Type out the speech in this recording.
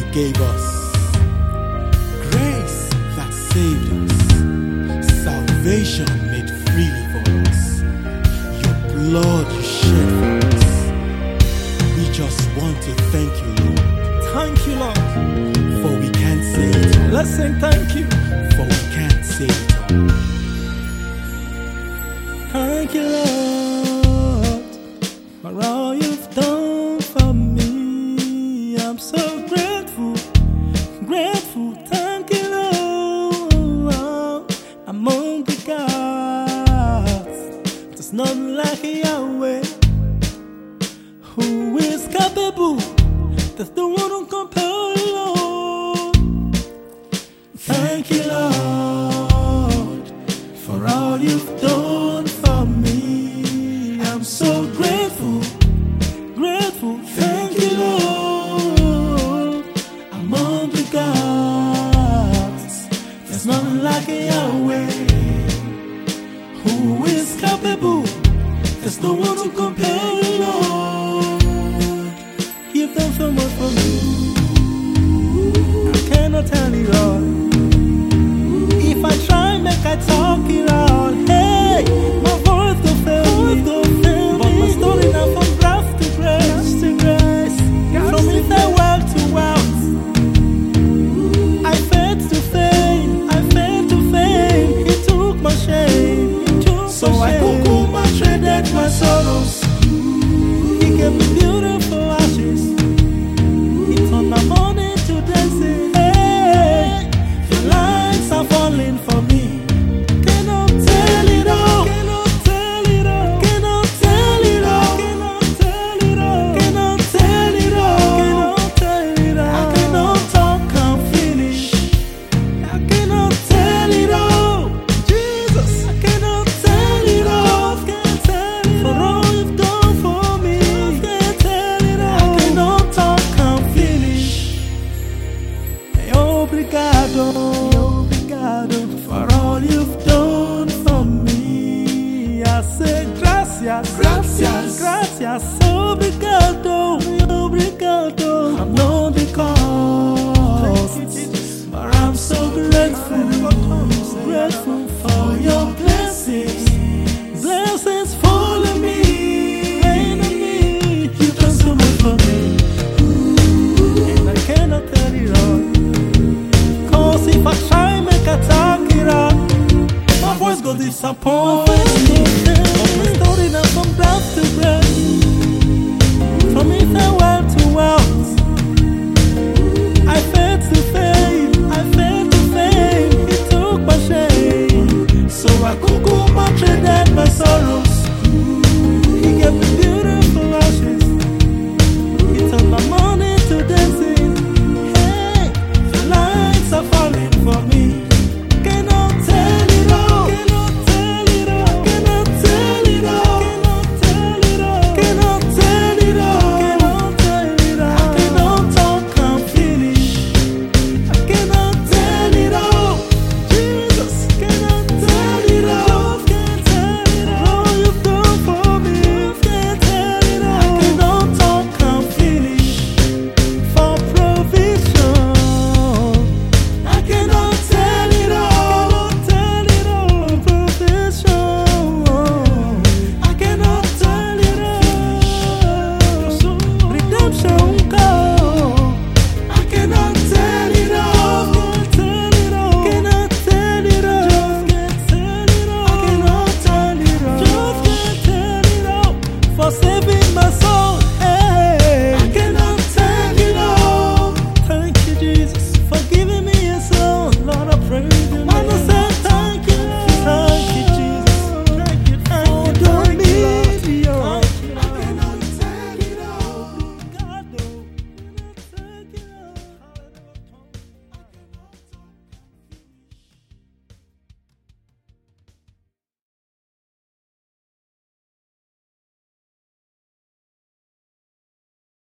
gave us, grace that saved us, salvation made freely for us, your blood you shed for us. We just want to thank you, Lord. Thank you, Lord. For we can't say it all. Let's sing thank you. For we can't say it all. Thank you, Lord, for all you've done for me. I'm so grateful, grateful. Thank you, Lord. Among the gods, there's none like Yahweh, who is capable. There's no one who compares, Lord. Thank you, Lord, for all you've done for me. I'm so grateful, grateful. Thank you, Lord. Among the gods, there's none like Yahweh, who is capable. There's no one to compare, Lord. You've done so much for me, I cannot tell it all. If I try, make I talk it all. Hey, my voice don't fail me, but my story now from grace to grace, from farewell to wealth. I fed to fame, I fed to fame. He took my shame, so I could my traded my sorrows. He gave me beautiful ashes. He turned my morning to dancing. Hey, the lights are falling for me. Cannot tell it all. Cannot tell it all. Cannot tell it all. Cannot tell it all. Cannot tell it all. Cannot tell it all. I cannot talk and finish. I cannot tell it all. Jesus, I cannot tell it all. Can't tell it for all you've done for me. Can't tell it all. I cannot talk and finish. Obrigado, obrigado for all you've done for me. I say gracias, gracias, gracias. Obrigado, obrigado. I'm not the cause, but I'm so grateful, grateful.